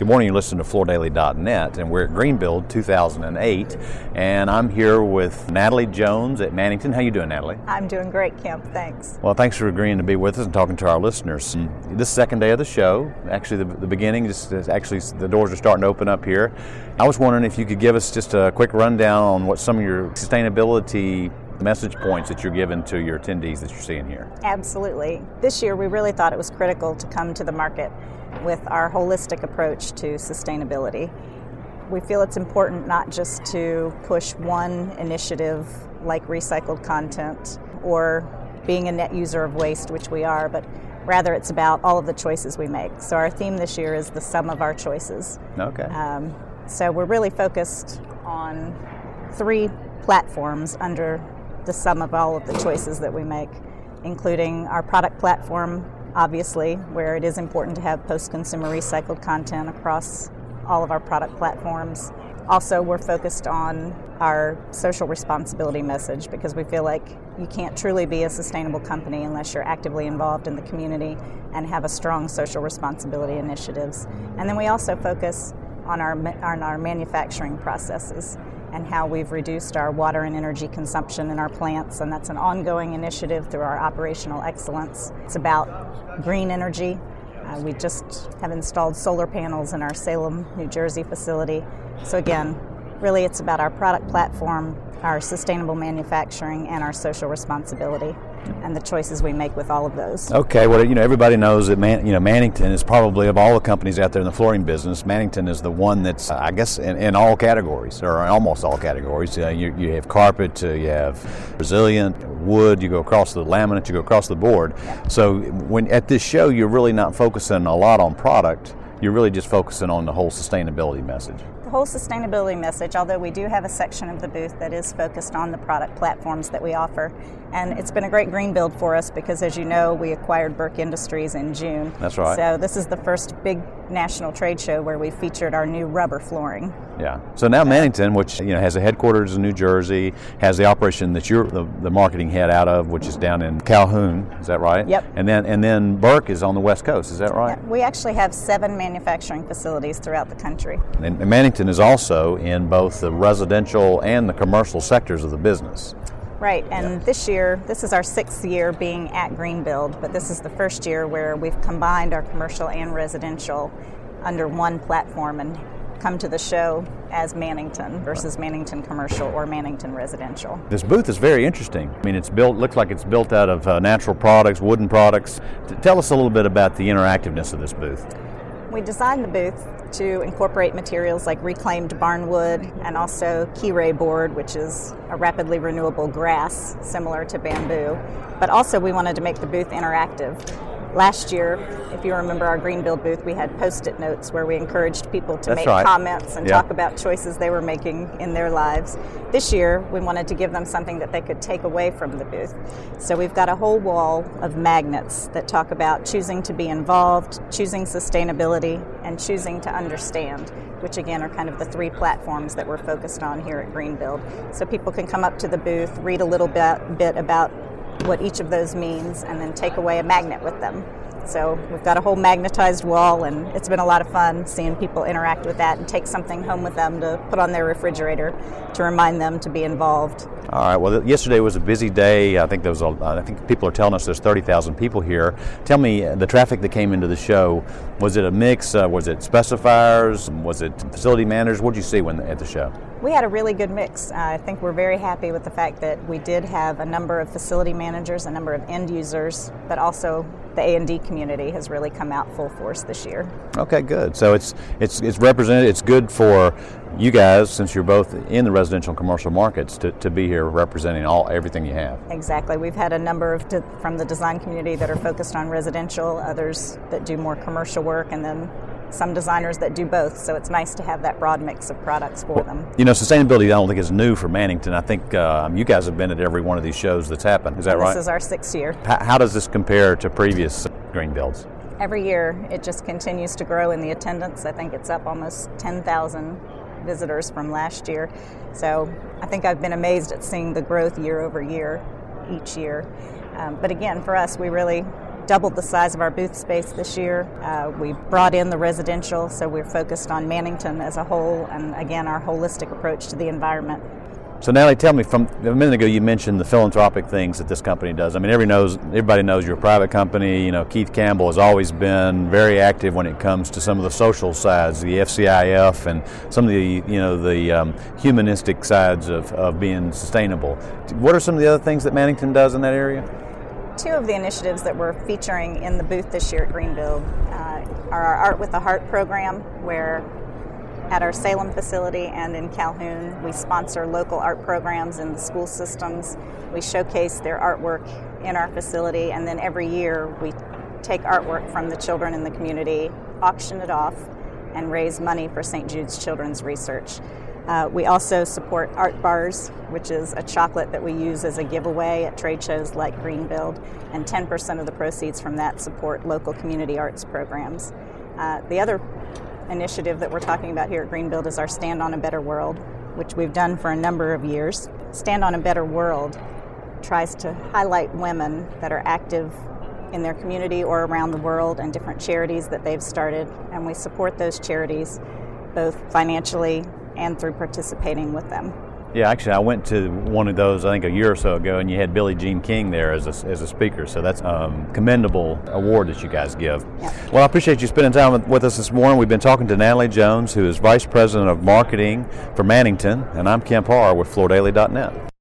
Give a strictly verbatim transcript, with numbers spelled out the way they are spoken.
Good morning, you're listening to floor daily dot net, and we're at Greenbuild two thousand eight, and I'm here with Natalie Jones at Mannington. How you doing, Natalie? I'm doing great, Kemp. Thanks. Well, thanks for agreeing to be with us and talking to our listeners. And this second day of the show, actually the, the beginning, just actually the doors are starting to open up here. I was wondering if you could give us just a quick rundown on what some of your sustainability message points that you're giving to your attendees that you're seeing here. Absolutely. This year we really thought it was critical to come to the market with our holistic approach to sustainability. We feel it's important not just to push one initiative like recycled content or being a net user of waste, which we are, but rather it's about all of the choices we make. So our theme this year is the sum of our choices. Okay. Um, so we're really focused on three platforms under the sum of all of the choices that we make, including our product platform, obviously, where it is important to have post-consumer recycled content across all of our product platforms. Also, we're focused on our social responsibility message because we feel like you can't truly be a sustainable company unless you're actively involved in the community and have a strong social responsibility initiatives. And then we also focus on our on our manufacturing processes and how we've reduced our water and energy consumption in our plants, and that's an ongoing initiative through our operational excellence. It's about green energy. Uh, we just have installed solar panels in our Salem, New Jersey facility. So again, really it's about our product platform, our sustainable manufacturing, and our social responsibility, and the choices we make with all of those. Okay, well, you know, everybody knows that Man, you know, Mannington is probably, of all the companies out there in the flooring business, Mannington is the one that's, uh, I guess, in, in all categories, or almost all categories. Uh, you, you have carpet, uh, you have resilient, wood, you go across the laminate, you go across the board. Yeah. So when at this show, you're really not focusing a lot on product, you're really just focusing on the whole sustainability message. The whole sustainability message, although we do have a section of the booth that is focused on the product platforms that we offer. And it's been a great green build for us because, as you know, we acquired Burke Industries in June. That's right. So this is the first big national trade show where we featured our new rubber flooring. Yeah. So now Mannington, which you know has a headquarters in New Jersey, has the operation that you're the, the marketing head out of, which is down in Calhoun. Is that right? Yep. And then and then Burke is on the West Coast. Is that right? Yeah, we actually have seven manufacturing facilities throughout the country. And, and Mannington is also in both the residential and the commercial sectors of the business. Right, and Yeah. this year, this is our sixth year being at Greenbuild, but this is the first year where we've combined our commercial and residential under one platform and come to the show as Mannington versus Mannington Commercial or Mannington Residential. This booth is very interesting. I mean, it's built, looks like it's built out of uh, natural products, wooden products. T- tell us a little bit about the interactiveness of this booth. We designed the booth to incorporate materials like reclaimed barnwood and also Keyray board, which is a rapidly renewable grass similar to bamboo. But also we wanted to make the booth interactive. Last year, if you remember our Greenbuild booth, we had Post-it notes where we encouraged people to That's make right. comments and Yeah. talk about choices they were making in their lives. This year, we wanted to give them something that they could take away from the booth. So we've got a whole wall of magnets that talk about choosing to be involved, choosing sustainability, and choosing to understand, which again are kind of the three platforms that we're focused on here at Greenbuild. So people can come up to the booth, read a little bit, bit about what each of those means, and then take away a magnet with them. So we've got a whole magnetized wall, and it's been a lot of fun seeing people interact with that and take something home with them to put on their refrigerator to remind them to be involved. All right. Well, yesterday was a busy day. I think there was. A, I think people are telling us there's thirty thousand people here. Tell me, uh, the traffic that came into the show, was it a mix? Uh, was it specifiers? Was it facility managers? What did you see when at the show? We had a really good mix. Uh, I think we're very happy with the fact that we did have a number of facility managers, a number of end users, but also the A and D community has really come out full force this year. Okay, good. So it's it's it's represented. It's good for you guys, since you're both in the residential and commercial markets, to, to be here representing all everything you have. Exactly. We've had a number of de- from the design community that are focused on residential, others that do more commercial work, and then some designers that do both. So it's nice to have that broad mix of products for them. You know, sustainability I don't think is new for Mannington. I think uh, you guys have been at every one of these shows that's happened. Is that And right? This is our sixth year. How, how does this compare to previous green builds? Every year it just continues to grow in the attendance. I think it's up almost ten thousand visitors from last year. So I think I've been amazed at seeing the growth year over year, each year. Um, but again, for us, we really doubled the size of our booth space this year. Uh, we brought in the residential, so we're focused on Mannington as a whole, and again, our holistic approach to the environment. So Natalie, tell me, from a minute ago you mentioned the philanthropic things that this company does. I mean, everybody knows, everybody knows you're a private company. You know, Keith Campbell has always been very active when it comes to some of the social sides, the F C I F, and some of the, you know, the um, humanistic sides of, of being sustainable. What are some of the other things that Mannington does in that area? Two of the initiatives that we're featuring in the booth this year at Greenbuild uh, are our Art with a Heart program, where at our Salem facility and in Calhoun, we sponsor local art programs in the school systems. We showcase their artwork in our facility, and then every year we take artwork from the children in the community, auction it off, and raise money for Saint Jude's Children's Research. Uh, we also support Art Bars, which is a chocolate that we use as a giveaway at trade shows like Greenbuild, and ten percent of the proceeds from that support local community arts programs. Uh, the other initiative that we're talking about here at Greenbuild is our Stand on a Better World, which we've done for a number of years. Stand on a Better World tries to highlight women that are active in their community or around the world and different charities that they've started, and we support those charities both financially and through participating with them. Yeah, actually, I went to one of those, I think, a year or so ago, and you had Billie Jean King there as a, as a speaker, so that's a um, commendable award that you guys give. Yeah. Well, I appreciate you spending time with, with us this morning. We've been talking to Natalie Jones, who is Vice President of Marketing for Mannington, and I'm Kemp Harr with Flor Daily dot net.